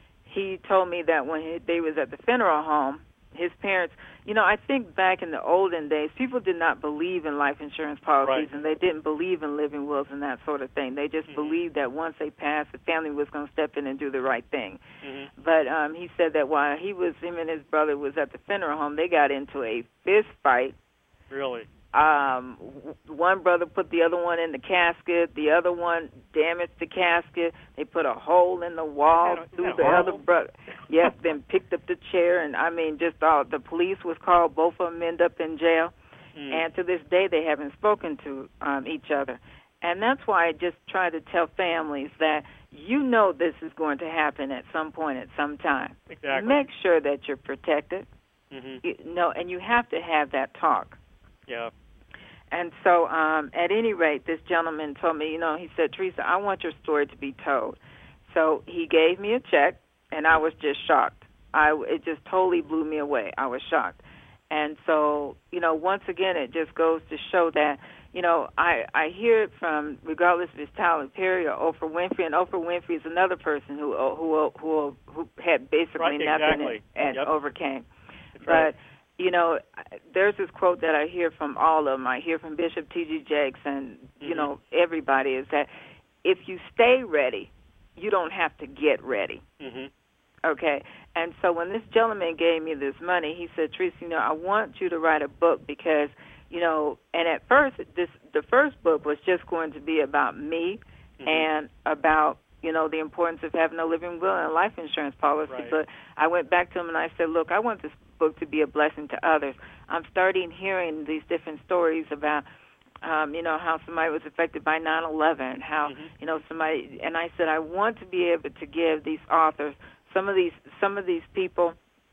he told me that when he, they was at the funeral home, his parents, you know, I think back in the olden days, people did not believe in life insurance policies, right. and they didn't believe in living wills and that sort of thing. They just mm-hmm. believed that once they passed, the family was going to step in and do the right thing. Mm-hmm. But um, he said that while he was, him and his brother was at the funeral home, they got into a fist fight. Really? Um, one brother put the other one in the casket. The other one damaged the casket. They put a hole in the wall through the horrible? other brother. Yes, then picked up the chair, and I mean, just all the police was called. Both of them end up in jail, mm. and to this day they haven't spoken to um, each other. And that's why I just try to tell families that you know this is going to happen at some point, at some time. Exactly. Make sure that you're protected. Mm-hmm. You know, and you have to have that talk. Yeah. And so, um, at any rate, this gentleman told me, you know, he said, Teresa, I want your story to be told. So he gave me a check, and I was just shocked. I, it just totally blew me away. I was shocked. And so, you know, once again, it just goes to show that, you know, I, I hear it from, regardless if it's Tyler Perry or Oprah Winfrey, and Oprah Winfrey is another person who who who, who had basically right, nothing exactly. and, and yep. overcame. That's but right. you know, there's this quote that I hear from all of them. I hear from Bishop T G Jakes and, you mm-hmm. know, everybody is that if you stay ready, you don't have to get ready. Mm-hmm. Okay? And so when this gentleman gave me this money, he said, Teresa, you know, I want you to write a book because, you know, and at first, this the first book was just going to be about me mm-hmm. and about, you know, the importance of having a living will and a life insurance policy. Right. But I went back to him and I said, look, I want this book to be a blessing to others. I'm starting hearing these different stories about, um, you know, how somebody was affected by nine eleven, how, mm-hmm. you know, somebody, and I said, I want to be able to give these authors, some of these, some of these people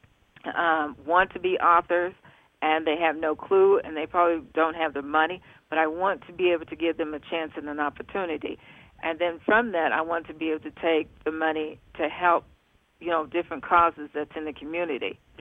um, want to be authors and they have no clue and they probably don't have the money, but I want to be able to give them a chance and an opportunity. And then from that, I want to be able to take the money to help, you know, different causes that's in the community. Mm-hmm.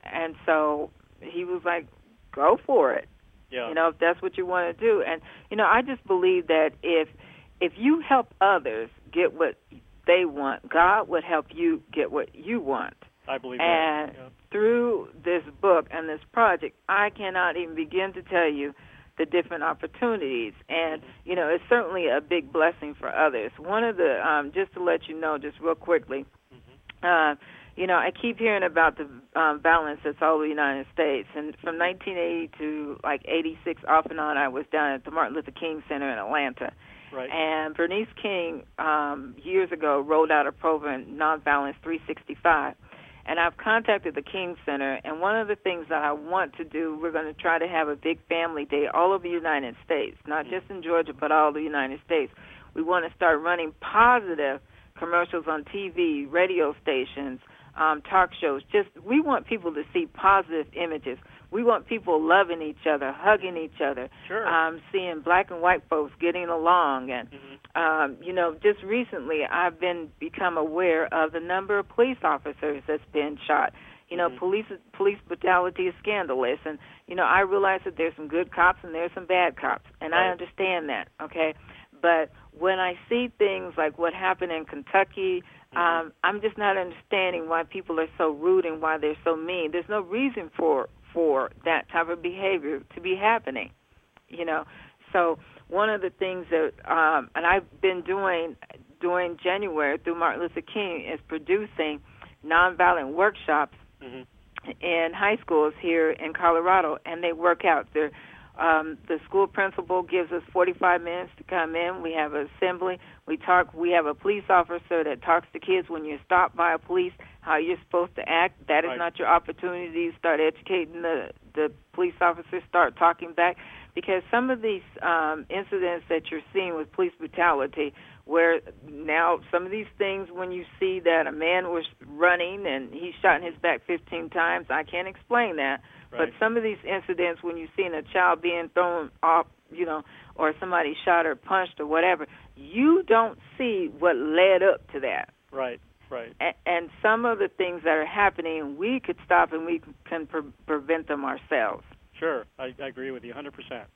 and so he was like, go for it. Yeah. You know, if that's what you want to do. And, you know, I just believe that if if you help others get what they want, God would help you get what you want. I believe and that. And yeah. through this book and this project, I cannot even begin to tell you the different opportunities. And, mm-hmm. you know, it's certainly a big blessing for others. One of the, um, just to let you know, just real quickly, mm-hmm. uh, you know, I keep hearing about the um, violence that's all over the United States. And from nineteen eighty to like eighty-six, off and on, I was down at the Martin Luther King Center in Atlanta. Right. And Bernice King, um, years ago, rolled out a program, Nonviolence three sixty-five. And I've contacted the King Center, and one of the things that I want to do, we're going to try to have a big family day all over the United States, not mm-hmm. just in Georgia, but all over the United States. We want to start running positive commercials on T V, radio stations, um, talk shows. Just we want people to see positive images. We want people loving each other, hugging each other, sure. um, seeing black and white folks getting along. And, mm-hmm. um, you know, just recently I've been become aware of the number of police officers that's been shot. You know, mm-hmm. police police brutality is scandalous. And, you know, I realize that there's some good cops and there's some bad cops, and right. I understand that, okay? But when I see things like what happened in Kentucky, mm-hmm. um, I'm just not understanding why people are so rude and why they're so mean. There's no reason for for that type of behavior to be happening, you know. So one of the things that, um, and I've been doing during January through Martin Luther King, is producing nonviolent workshops mm-hmm. in high schools here in Colorado, and they work out. They're, um, the school principal gives us forty-five minutes to come in. We have an assembly. We talk. We have a police officer that talks to kids when you're stopped by a police, how you're supposed to act. That is right. not your opportunity to start educating the, the police officers, start talking back. Because some of these um, incidents that you're seeing with police brutality, where now some of these things, when you see that a man was running and he shot in his back fifteen times, I can't explain that. Right. But some of these incidents, when you're seeing a child being thrown off, you know, or somebody shot or punched or whatever, you don't see what led up to that. Right, right. And, and some of the things that are happening, we could stop and we can pre- prevent them ourselves. Sure, I, I agree with you one hundred percent.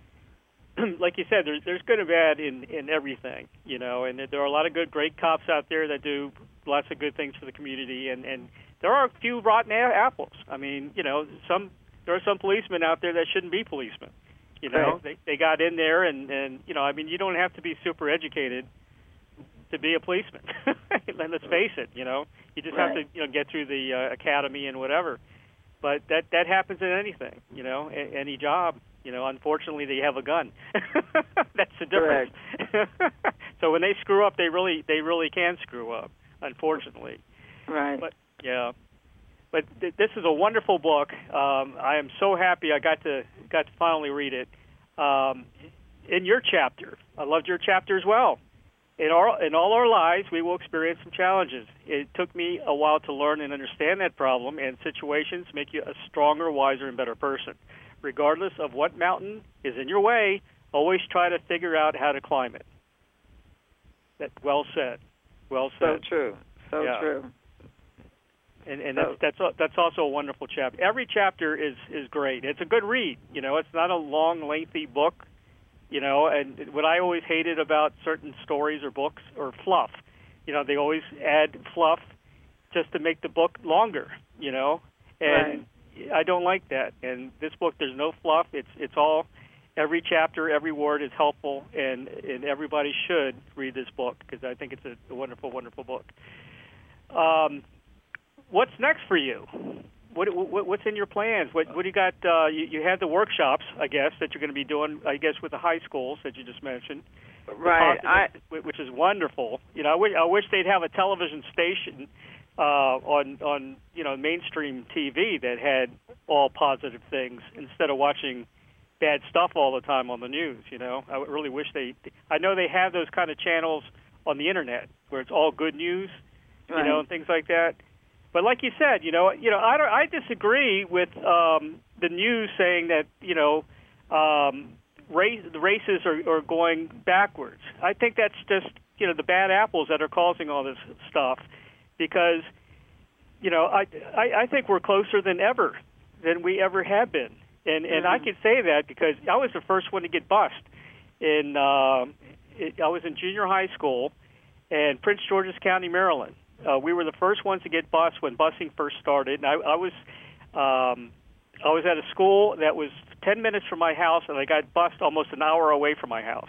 Like you said, there's, there's good and bad in, in everything, you know, and there are a lot of good, great cops out there that do lots of good things for the community, and, and there are a few rotten a- apples. I mean, you know, some there are some policemen out there that shouldn't be policemen. You know, right. they they got in there, and, and, you know, I mean, you don't have to be super educated to be a policeman. Let's face it, you know. You just right. have to, you know, get through the uh, academy and whatever. But that, that happens in anything, you know, a- any job. You know, unfortunately, they have a gun. That's the difference. So when they screw up, they really they really can screw up, unfortunately. Right. But, yeah. But th- this is a wonderful book. Um, I am so happy I got to got to finally read it. Um, in your chapter, I loved your chapter as well. In our in all our lives, we will experience some challenges. It took me a while to learn and understand that problem, and situations make you a stronger, wiser, and better person. Regardless of what mountain is in your way, always try to figure out how to climb it. That well said. Well said. So true. So yeah. true. And, and so. that's that's that's also a wonderful chapter. Every chapter is, is great. It's a good read. You know, it's not a long, lengthy book. You know, and what I always hated about certain stories or books or fluff, you know, they always add fluff just to make the book longer. You know, and. Right. I don't like that. And this book, there's no fluff. It's it's all, every chapter, every word is helpful, and, and everybody should read this book because I think it's a, a wonderful, wonderful book. Um, what's next for you? What, what what's in your plans? What what do you got? Uh, you, you had the workshops, I guess, that you're going to be doing, I guess, with the high schools that you just mentioned. Right. I, which is wonderful. You know, I wish, I wish they'd have a television station Uh, on on you know mainstream T V that had all positive things instead of watching bad stuff all the time on the news. You know, I really wish they. I know they have those kind of channels on the internet where it's all good news, you right. know, and things like that. But like you said, you know, you know, I don't, I disagree with um, the news saying that you know um, race, the races are, are going backwards. I think that's just you know the bad apples that are causing all this stuff. Because you know, I, I I think we're closer than ever, than we ever have been, and and mm-hmm. I can say that because I was the first one to get bused. In uh, it, I was in junior high school, in Prince George's County, Maryland. Uh, we were the first ones to get bused when busing first started, and I, I was um, I was at a school that was ten minutes from my house, and I got bused almost an hour away from my house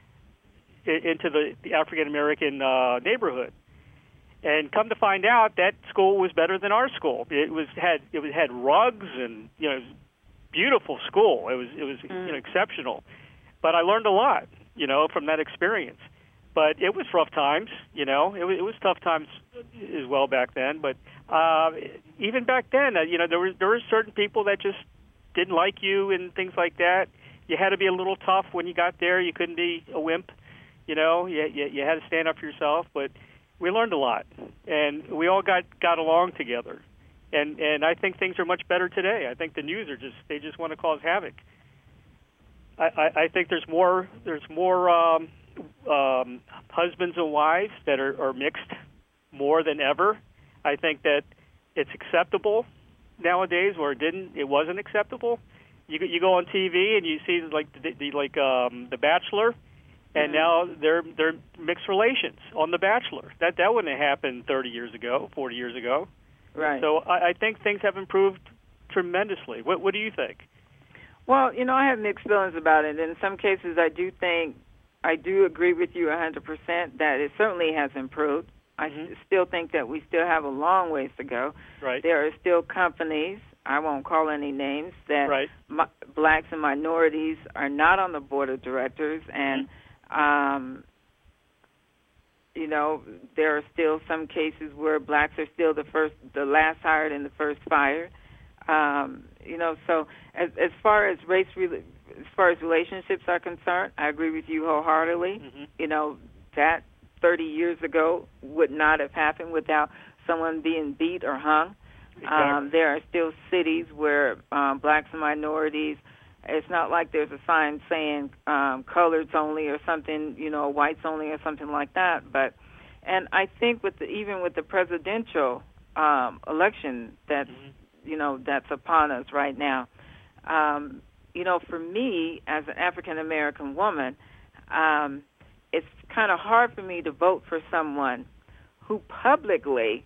into the, the African American uh, neighborhood. And come to find out, that school was better than our school. It was had it was had rugs and you know, beautiful school. It was it was mm. you know exceptional. But I learned a lot, you know, from that experience. But it was rough times, you know. It was, it was tough times as well back then. But uh, even back then, uh, you know, there were there were certain people that just didn't like you and things like that. You had to be a little tough when you got there. You couldn't be a wimp, you know. You you, you had to stand up for yourself. But we learned a lot, and we all got, got along together. And and I think things are much better today. I think the news are just they just want to cause havoc. I, I, I think there's more there's more um, um, husbands and wives that are, are mixed more than ever. I think that it's acceptable nowadays, where it didn't it wasn't acceptable. You you go on T V and you see like the, the like um, The Bachelor. And now they're they're mixed relations on The Bachelor. That that wouldn't have happened thirty years ago, forty years ago. Right. So I, I think things have improved tremendously. What what do you think? Well, you know, I have mixed feelings about it. In some cases, I do think I do agree with you one hundred percent that it certainly has improved. I mm-hmm. still think that we still have a long ways to go. Right. There are still companies, I won't call any names, that right. mi- blacks and minorities are not on the board of directors, and mm-hmm. Um, you know, there are still some cases where blacks are still the first, the last hired and the first fired. Um, you know, so as as far as race, as far as relationships are concerned, I agree with you wholeheartedly. Mm-hmm. You know, that thirty years ago would not have happened without someone being beat or hung. Exactly. Um, there are still cities where um, blacks and minorities. It's not like there's a sign saying um, coloreds only or something, you know, whites only or something like that. But, and I think with the, even with the presidential um, election that's, mm-hmm. you know, that's upon us right now, um, you know, for me as an African American woman, um, it's kind of hard for me to vote for someone who publicly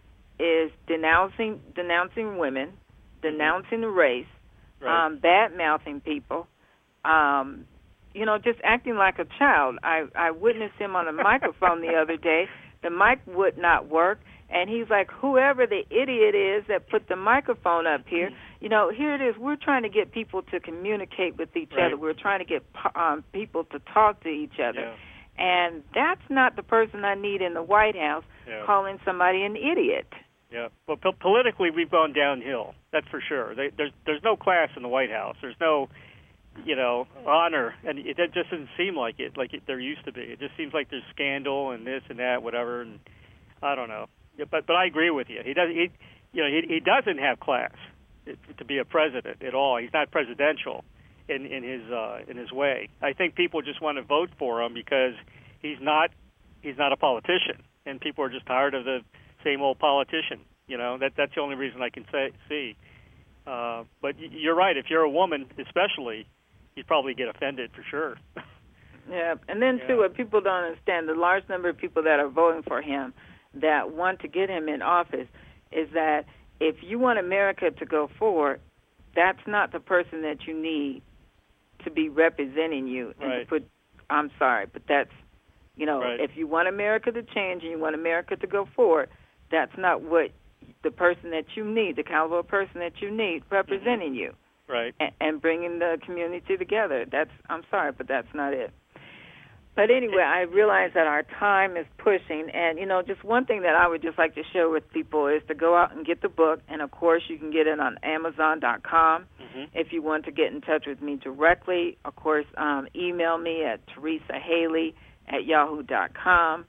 is denouncing denouncing women, denouncing race. Right. Um, bad-mouthing people, um, you know, just acting like a child. I, I witnessed him on a microphone the other day. The mic would not work, and he's like, whoever the idiot is that put the microphone up here, you know, here it is. We're trying to get people to communicate with each right. other. We're trying to get um, people to talk to each other. Yeah. And that's not the person I need in the White House yeah. calling somebody an idiot. Yeah, well, po- politically, we've gone downhill. That's for sure. They, there's there's no class in the White House. There's no, you know, honor, and it, it just doesn't seem like it, like it, there used to be. It just seems like there's scandal and this and that, whatever. And I don't know. Yeah, but but I agree with you. He does. He, you know, he he doesn't have class to be a president at all. He's not presidential in in his uh, in his way. I think people just want to vote for him because he's not he's not a politician, and people are just tired of the same old politician, you know. That that's the only reason I can say see. Uh, but you're right. If you're a woman, especially, you'd probably get offended for sure. Yeah, and then yeah. too, what people don't understand, the large number of people that are voting for him, that want to get him in office, is that if you want America to go forward, that's not the person that you need to be representing you. And right. to put, I'm sorry, but that's, you know, right. if you want America to change and you want America to go forward, that's not what the person that you need, the caliber of person that you need representing mm-hmm. you, right, and, and bringing the community together. That's, I'm sorry, but that's not it. But anyway, I realize that our time is pushing, and, you know, just one thing that I would just like to share with people is to go out and get the book, and, of course, you can get it on Amazon dot com. Mm-hmm. If you want to get in touch with me directly, of course, um, email me at Teresa Haley at yahoo dot com.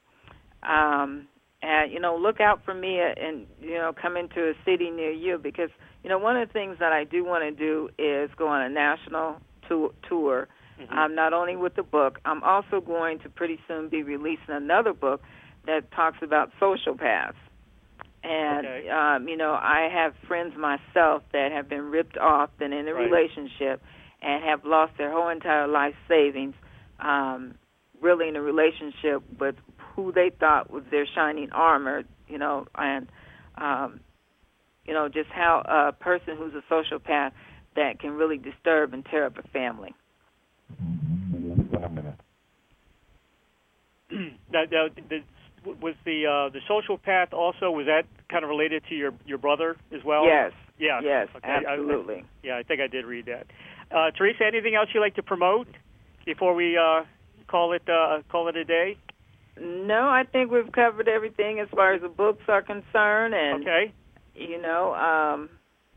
Um, and, you know, look out for me and, you know, come into a city near you because, you know, one of the things that I do want to do is go on a national to- tour, mm-hmm. um, not only with the book. I'm also going to pretty soon be releasing another book that talks about social paths. And, okay. um, you know, I have friends myself that have been ripped off and in a right. relationship and have lost their whole entire life savings, um, really in a relationship with who they thought was their shining armor, you know, and, um, you know, just how a person who's a sociopath that can really disturb and tear up a family. now, now, the, was the uh, the sociopath also, was that kind of related to your, your brother as well? Yes. Yeah. Yes, okay. absolutely. I, I, yeah, I think I did read that. Uh, Teresa, anything else you'd like to promote before we uh, call it uh, call it a day? No, I think we've covered everything as far as the books are concerned, and okay. you know, um,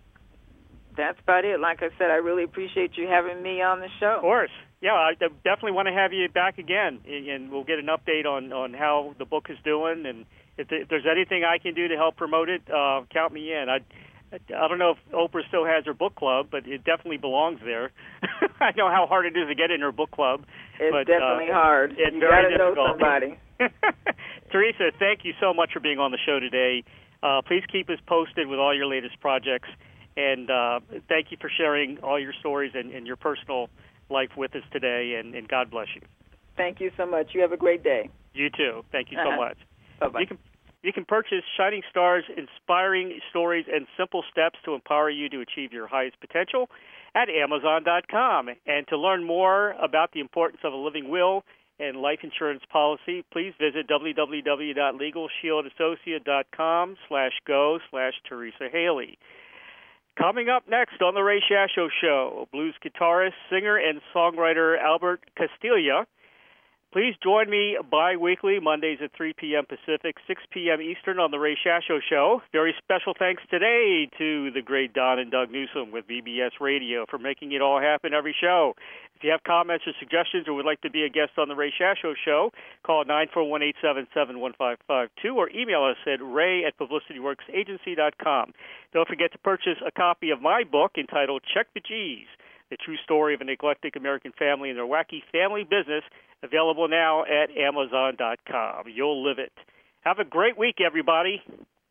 that's about it. Like I said, I really appreciate you having me on the show. Of course. Yeah, I definitely want to have you back again, and we'll get an update on, on how the book is doing, and if there's anything I can do to help promote it, uh, count me in. I I don't know if Oprah still has her book club, but it definitely belongs there. I know how hard it is to get in her book club. It's but, definitely uh, hard. It's you very gotta difficult. know somebody. Teresa, thank you so much for being on the show today. Uh, please keep us posted with all your latest projects, and uh, thank you for sharing all your stories and, and your personal life with us today, and, and God bless you. Thank you so much. You have a great day. You too. Thank you so uh-huh. much. Bye-bye. You can, you can purchase Shining Stars, Inspiring Stories and Simple Steps to Empower You to Achieve Your Highest Potential at Amazon dot com. And to learn more about the importance of a living will and life insurance policy, please visit w w w dot legal shield associate dot com slash go slash Teresa Haley. Coming up next on the Ray Shasho Show, blues guitarist, singer, and songwriter Albert Castiglia. Please join me bi-weekly, Mondays at three p.m. Pacific, six p.m. Eastern on the Ray Shasho Show. Very special thanks today to the great Don and Doug Newsom with V B S Radio for making it all happen every show. If you have comments or suggestions or would like to be a guest on the Ray Shasho Show, call nine four one, eight seven seven, one five five two or email us at ray at publicity works agency dot com. Don't forget to purchase a copy of my book entitled Check the G's, the true story of an eclectic American family and their wacky family business, available now at Amazon dot com. You'll live it. Have a great week, everybody.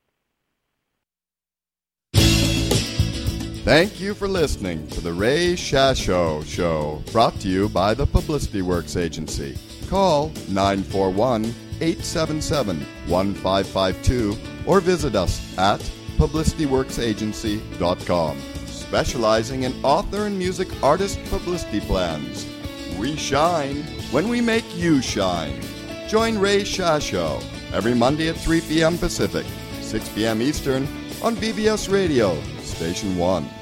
Thank you for listening to the Ray Shasho Show, brought to you by the Publicity Works Agency. Call nine four one, eight seven seven, one five five two or visit us at publicity works agency dot com. Specializing in author and music artist publicity plans. We shine when we make you shine. Join Ray Shasho every Monday at three p.m. Pacific, six p.m. Eastern on V B S Radio, Station one.